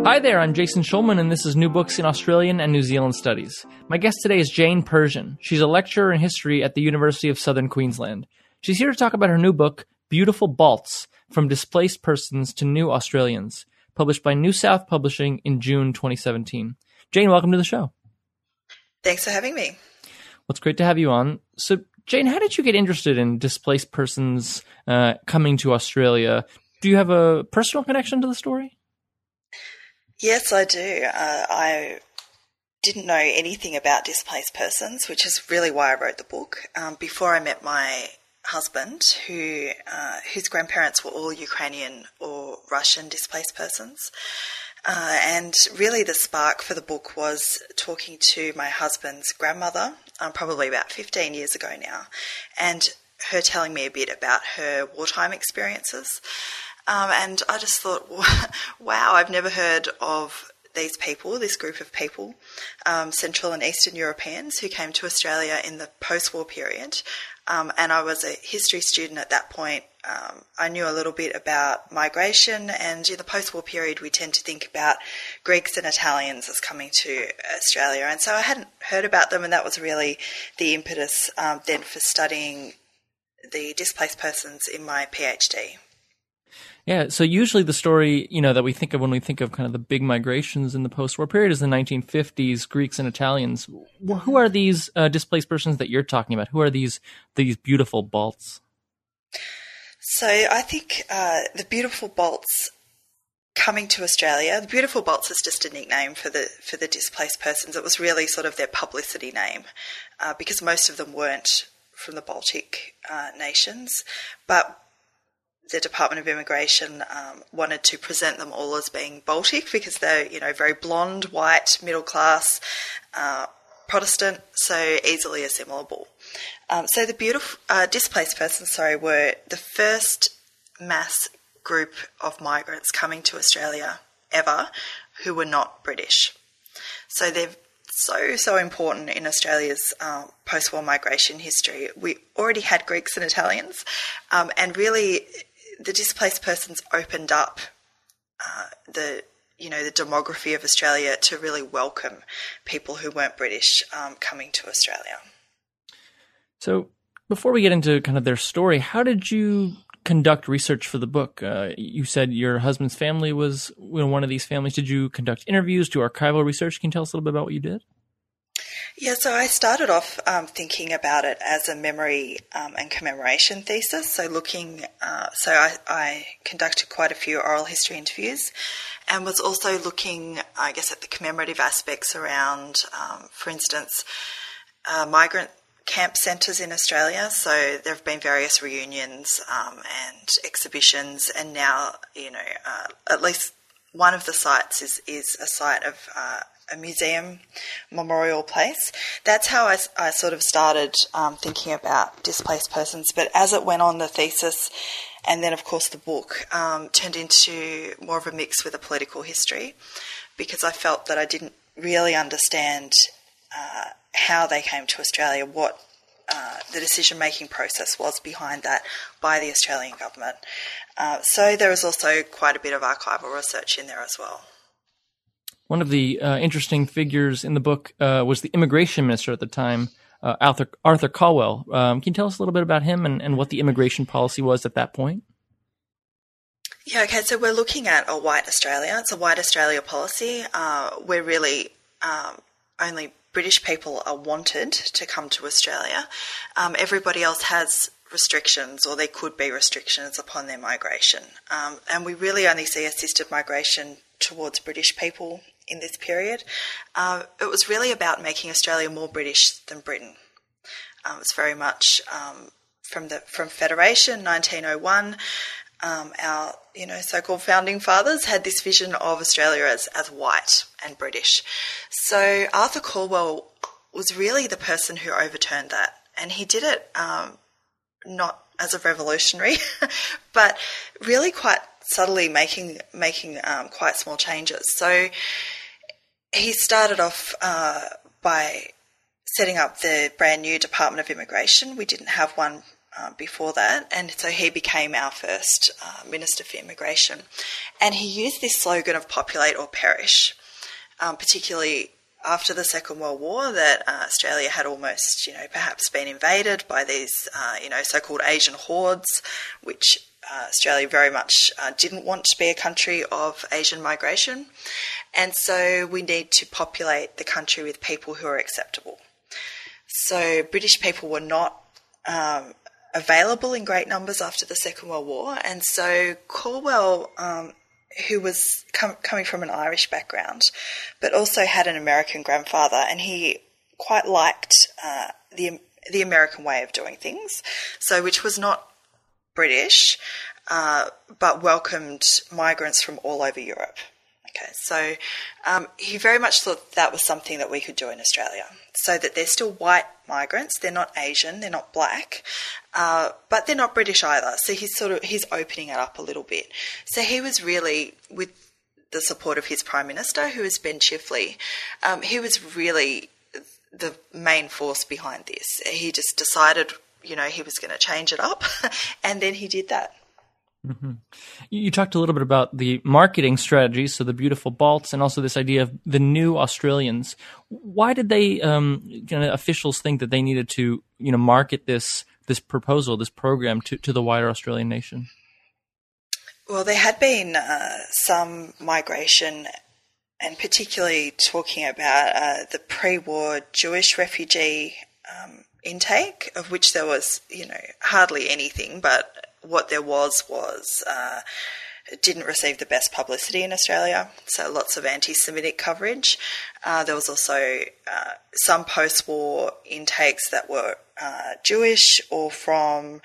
Hi there, I'm Jason Schulman, and this is New Books in Australian and New Zealand Studies. My guest today is Jane Persian. She's a lecturer in history at the University of Southern Queensland. She's here to talk about her new book, Beautiful Balts, From Displaced Persons to New Australians, published by New South Publishing in June 2017. Jane, welcome to the show. Thanks for having me. Well, it's great to have you on. So, Jane, how did you get interested in displaced persons coming to Australia? Do you have a personal connection to the story? Yes, I do. I didn't know anything about displaced persons, which is really why I wrote the book. Before I met my husband, whose grandparents were all Ukrainian or Russian displaced persons. And really the spark for the book was talking to my husband's grandmother, probably about 15 years ago now, and her telling me a bit about her wartime experiences. And I just thought, wow, I've never heard of these people, this group of people, Central and Eastern Europeans who came to Australia in the post-war period. And I was a history student at that point. I knew a little bit about migration, and in the post-war period we tend to think about Greeks and Italians as coming to Australia. And so I hadn't heard about them, and that was really the impetus then for studying the displaced persons in my PhD. Yeah, so usually the story, that we think of when we think of kind of the big migrations in the post-war period is the 1950s, Greeks and Italians. Well, who are these displaced persons that you're talking about? Who are these beautiful Balts? So I think the beautiful Balts coming to Australia, the beautiful Balts is just a nickname for the displaced persons. It was really sort of their publicity name because most of them weren't from the Baltic nations, but the Department of Immigration wanted to present them all as being Baltic because they're, very blonde, white, middle class, Protestant, so easily assimilable. So the beautiful displaced persons, were the first mass group of migrants coming to Australia ever who were not British. So they're so important in Australia's post-war migration history. We already had Greeks and Italians, and really the displaced persons opened up the demography of Australia to really welcome people who weren't British coming to Australia. So before we get into kind of their story, how did you conduct research for the book? You said your husband's family was one of these families. Did you conduct interviews, do archival research? Can you tell us a little bit about what you did? Yeah, so I started off thinking about it as a memory and commemoration thesis. So I conducted quite a few oral history interviews and was also looking, I guess, at the commemorative aspects around, for instance, migrant camp centres in Australia. So there have been various reunions and exhibitions, and now, at least one of the sites is a site of a museum memorial place. That's how I sort of started thinking about displaced persons. But as it went on, the thesis and then, of course, the book turned into more of a mix with a political history because I felt that I didn't really understand how they came to Australia, what the decision-making process was behind that by the Australian government. So there was also quite a bit of archival research in there as well. One of the interesting figures in the book was the immigration minister at the time, Arthur Caldwell. Can you tell us a little bit about him and what the immigration policy was at that point? Yeah, okay, so we're looking at a white Australia. It's a white Australia policy where really only British people are wanted to come to Australia. Everybody else has restrictions, or there could be restrictions upon their migration. And we really only see assisted migration towards British people in this period. It was really about making Australia more British than Britain. It's very much from Federation, 1901. Our so-called founding fathers had this vision of Australia as white and British. So Arthur Caldwell was really the person who overturned that, and he did it not as a revolutionary, but really quite subtly making quite small changes. So he started off by setting up the brand new Department of Immigration. We didn't have one before that, and so he became our first Minister for Immigration. And he used this slogan of populate or perish, particularly after the Second World War, that Australia had almost, perhaps been invaded by these, so-called Asian hordes, which Australia very much didn't want to be a country of Asian migration. And so we need to populate the country with people who are acceptable. So British people were not available in great numbers after the Second World War. And so Caldwell, who was coming from an Irish background, but also had an American grandfather, and he quite liked the American way of doing things, so which was not British, but welcomed migrants from all over Europe. Okay, so he very much thought that was something that we could do in Australia, so that they're still white migrants, they're not Asian, they're not black, but they're not British either. So he's opening it up a little bit. So he was really, with the support of his Prime Minister, who is Ben Chifley, he was really the main force behind this. He just decided, he was going to change it up, and then he did that. Mm-hmm. You talked a little bit about the marketing strategy, so the beautiful balts, and also this idea of the new Australians. Why did they, officials think that they needed to, market this proposal, this program to the wider Australian nation? Well, there had been some migration, and particularly talking about the pre-war Jewish refugee intake, of which there was, hardly anything, but what there was it didn't receive the best publicity in Australia, so lots of anti-Semitic coverage. There was also some post-war intakes that were Jewish or from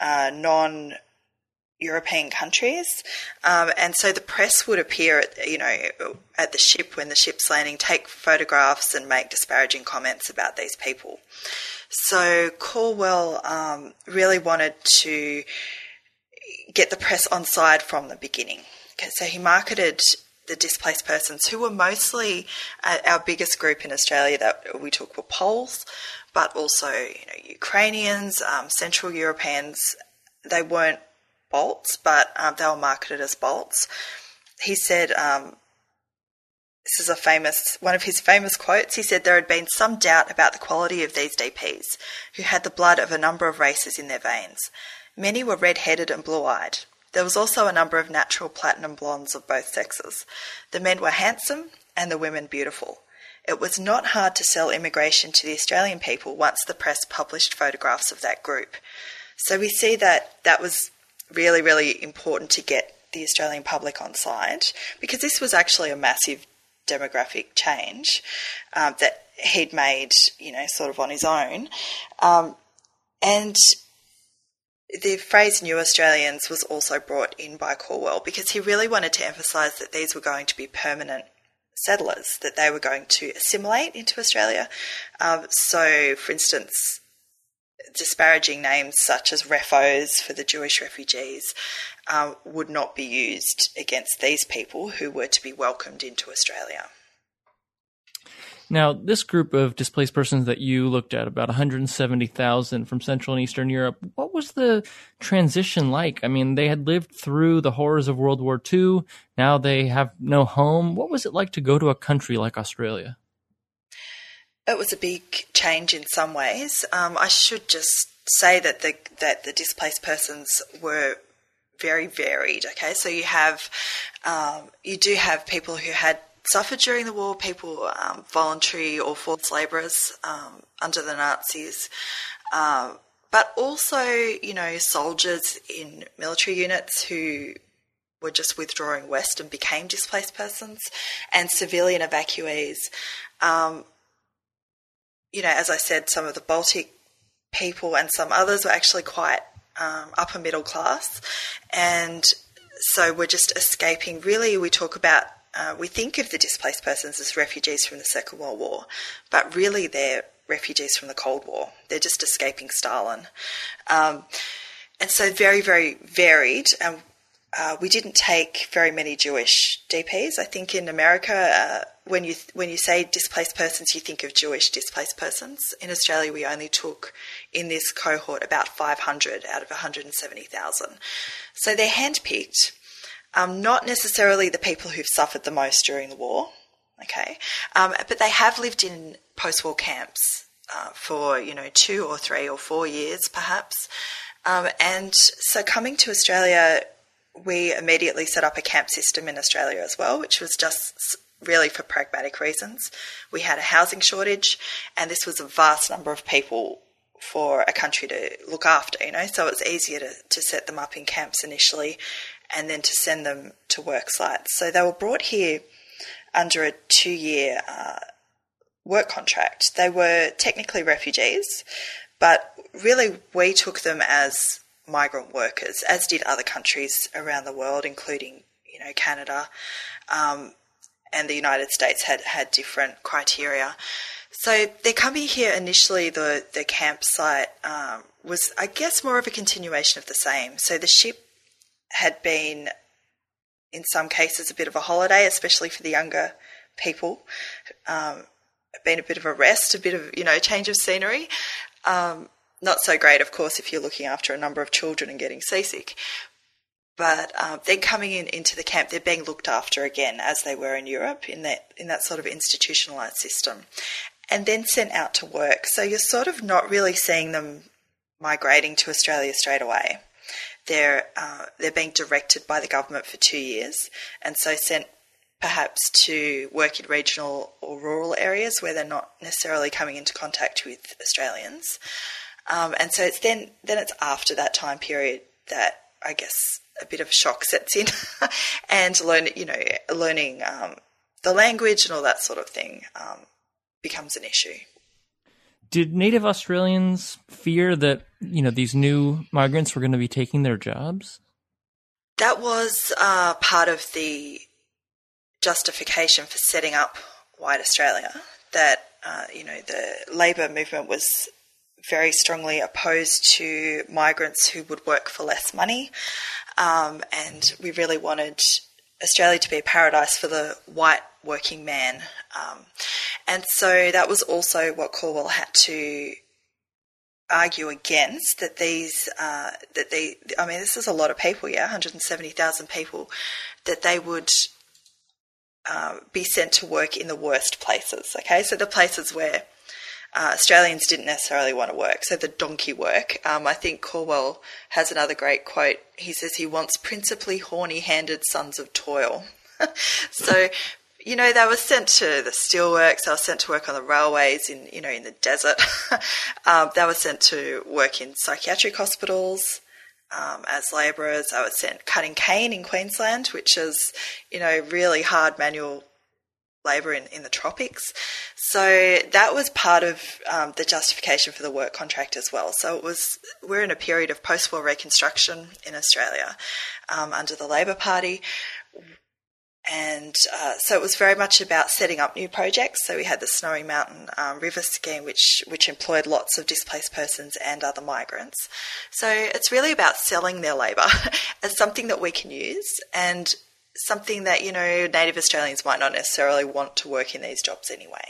non-European countries, and so the press would appear at the ship when the ship's landing, take photographs and make disparaging comments about these people. So Caldwell really wanted to get the press on side from the beginning. Okay, so he marketed the displaced persons, who were mostly our biggest group in Australia that we took were Poles, but also Ukrainians, Central Europeans. They weren't Balts, but they were marketed as Balts. He said, this is one of his famous quotes. He said there had been some doubt about the quality of these DPs, who had the blood of a number of races in their veins. Many were red-headed and blue-eyed. There was also a number of natural platinum blondes of both sexes. The men were handsome and the women beautiful. It was not hard to sell immigration to the Australian people once the press published photographs of that group. So we see that was really, really important to get the Australian public on side, because this was actually a massive demographic change that he'd made, sort of on his own. And the phrase New Australians was also brought in by Caldwell because he really wanted to emphasise that these were going to be permanent settlers, that they were going to assimilate into Australia. So, for instance, disparaging names such as refos for the Jewish refugees would not be used against these people who were to be welcomed into Australia. Now, this group of displaced persons that you looked at, about 170,000 from Central and Eastern Europe, what was the transition like? I mean, they had lived through the horrors of World War II. Now they have no home. What was it like to go to a country like Australia? It was a big change in some ways. I should just say that the displaced persons were very varied. Okay, so you do have people who had suffered during the war, people voluntary or forced labourers under the Nazis, but also soldiers in military units who were just withdrawing west and became displaced persons, and civilian evacuees. As I said, some of the Baltic people and some others were actually quite upper middle class, and so we're just escaping. Really, we think of the displaced persons as refugees from the Second World War, but really they're refugees from the Cold War. They're just escaping Stalin. And so very, very varied. And we didn't take very many Jewish DPs. I think in America, when you say displaced persons, you think of Jewish displaced persons. In Australia, we only took in this cohort about 500 out of 170,000. So they're handpicked, not necessarily the people who've suffered the most during the war, okay, but they have lived in post-war camps for 2 or 3 or 4 years, perhaps. And so coming to Australia, we immediately set up a camp system in Australia as well, which was just really for pragmatic reasons. We had a housing shortage, and this was a vast number of people for a country to look after, so it's easier to set them up in camps initially and then to send them to work sites. So they were brought here under a 2-year work contract. They were technically refugees, but really we took them as migrant workers, as did other countries around the world, including, Canada, and the United States had different criteria. So they're coming here initially, the campsite was, I guess, more of a continuation of the same. So the ship had been, in some cases, a bit of a holiday, especially for the younger people, been a bit of a rest, a bit of, change of scenery. Not so great, of course, if you're looking after a number of children and getting seasick. But then coming into the camp, they're being looked after again, as they were in Europe, in that sort of institutionalised system, and then sent out to work. So you're sort of not really seeing them migrating to Australia straight away. They're being directed by the government for 2 years, and so sent perhaps to work in regional or rural areas where they're not necessarily coming into contact with Australians. And so it's then it's after that time period that I guess a bit of a shock sets in, and learning the language and all that sort of thing becomes an issue. Did Native Australians fear that these new migrants were going to be taking their jobs? That was part of the justification for setting up White Australia. That the Labor movement was very strongly opposed to migrants who would work for less money, and we really wanted Australia to be a paradise for the white working man, and so that was also what Calwell had to argue against. That this is a lot of people, 170,000 people, that they would be sent to work in the worst places. Okay, so the places where Australians didn't necessarily want to work, so the donkey work. I think Calwell has another great quote. He says he wants principally horny-handed sons of toil. So, they were sent to the steelworks, they were sent to work on the railways in the desert. They were sent to work in psychiatric hospitals as labourers. They were sent cutting cane in Queensland, which is, really hard manual labour in the tropics. So that was part of the justification for the work contract as well. So we're in a period of post-war reconstruction in Australia under the Labor Party. And so it was very much about setting up new projects. So we had the Snowy Mountain River scheme, which employed lots of displaced persons and other migrants. So it's really about selling their labour as something that we can use, and something that, Native Australians might not necessarily want to work in these jobs anyway.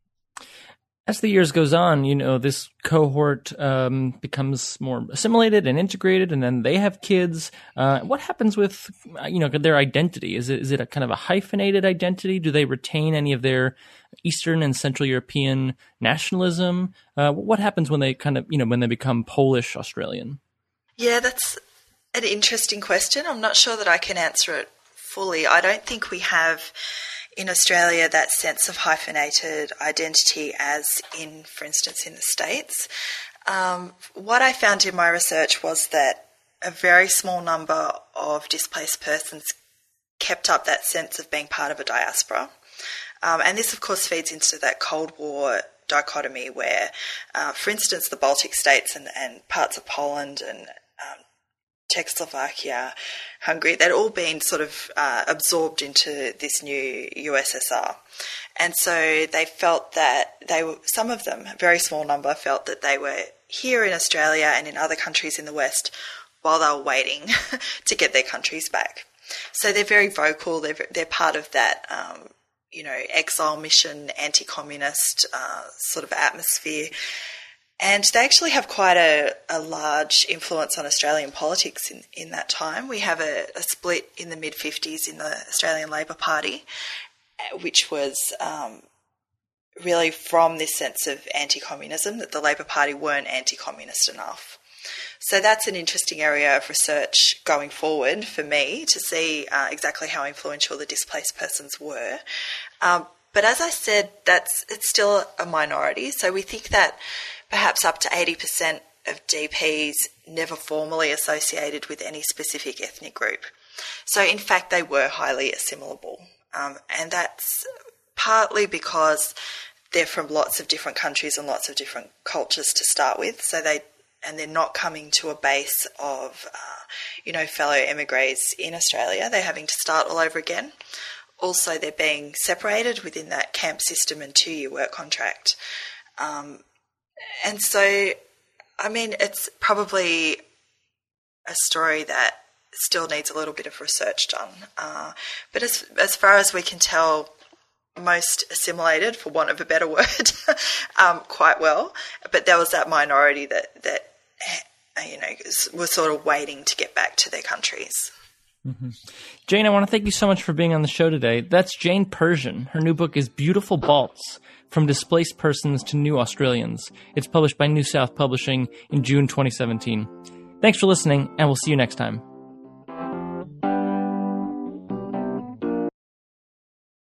As the years goes on, this cohort becomes more assimilated and integrated, and then they have kids. What happens with, their identity? Is it a kind of a hyphenated identity? Do they retain any of their Eastern and Central European nationalism? What happens when they when they become Polish Australian? Yeah, that's an interesting question. I'm not sure that I can answer it fully. I don't think we have in Australia that sense of hyphenated identity as in, for instance, in the States. What I found in my research was that a very small number of displaced persons kept up that sense of being part of a diaspora. And this, of course, feeds into that Cold War dichotomy where, for instance, the Baltic states and parts of Poland and Czechoslovakia, Hungary, they'd all been sort of absorbed into this new USSR. And so they felt that some of them, a very small number, felt that they were here in Australia and in other countries in the West while they were waiting to get their countries back. So they're very vocal. They're part of that, exile mission, anti-communist sort of atmosphere. And they actually have quite a large influence on Australian politics in that time. We have a split in the mid-50s in the Australian Labor Party, which was really from this sense of anti-communism, that the Labor Party weren't anti-communist enough. So that's an interesting area of research going forward for me to see exactly how influential the displaced persons were. But as I said, it's still a minority. So we think that perhaps up to 80% of DPs never formally associated with any specific ethnic group. So in fact, they were highly assimilable. And that's partly because they're from lots of different countries and lots of different cultures to start with. So they're not coming to a base of, fellow emigres in Australia. They're having to start all over again. Also, they're being separated within that camp system and 2-year work contract. And so, it's probably a story that still needs a little bit of research done. But as far as we can tell, most assimilated, for want of a better word, quite well. But there was that minority that was sort of waiting to get back to their countries. Mm-hmm. Jane, I want to thank you so much for being on the show today. That's Jane Persian. Her new book is Beautiful Balts, From Displaced Persons to New Australians. It's published by New South Publishing in June 2017. Thanks for listening, and we'll see you next time.